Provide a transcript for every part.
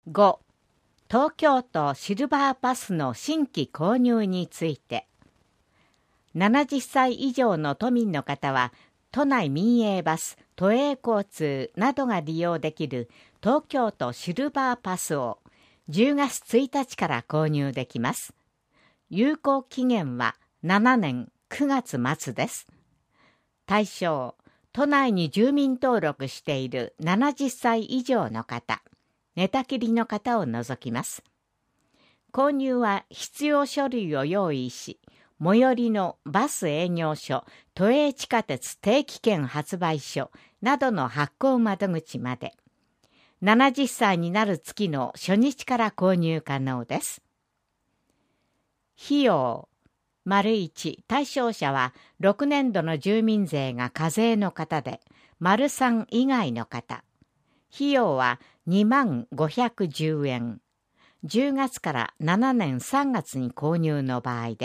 5. 東京都シルバーパスの新規購入について。70歳以上の都民の方は、都内民営バス、都営交通などが利用できる東京都シルバーパスを10月1日から購入できます。有効期限は7年9月末です。対象、都内に住民登録している70歳以上の方、寝たきりの方を除きます。購入は必要書類を用意し、最寄りのバス営業所、都営地下鉄定期券発売所などの発行窓口まで、70歳になる月の初日から購入可能です。費用、1、対象者は6年度の住民税が課税の方で、3以外の方。費用は2510円。10月から7年3月に購入の場合です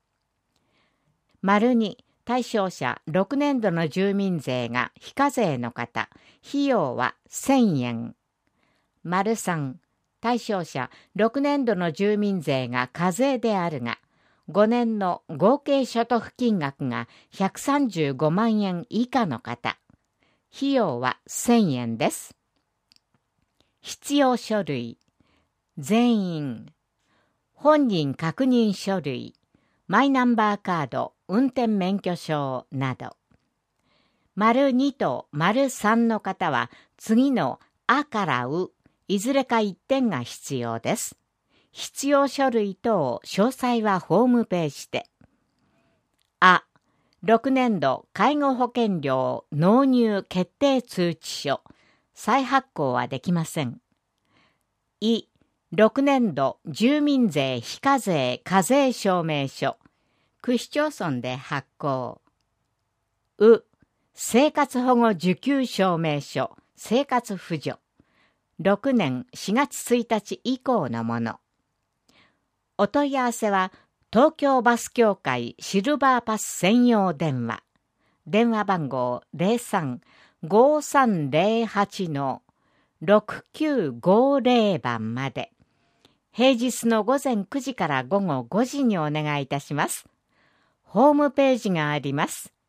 。2、対象者6年度の住民税が非課税の方。費用は1000円。3、対象者6年度の住民税が課税であるが、5年の合計所得金額が135万円以下の方。費用は1000円です。必要書類。全員。本人確認書類。マイナンバーカード、運転免許証など。2と3の方は次のあからう、いずれか1点が必要です。必要書類等詳細はホームページで。あ、6年度介護保険料納入決定通知書。再発行はできません。い、6年度住民税非課税課税証明書。区市町村で発行。う、生活保護受給証明書。生活扶助。6年4月1日以降のもの。お問い合わせは、東京バス協会シルバーパス専用電話。電話番号 03-5308-6950 番まで。平日の午前9時から午後5時にお願いいたします。ホームページがあります。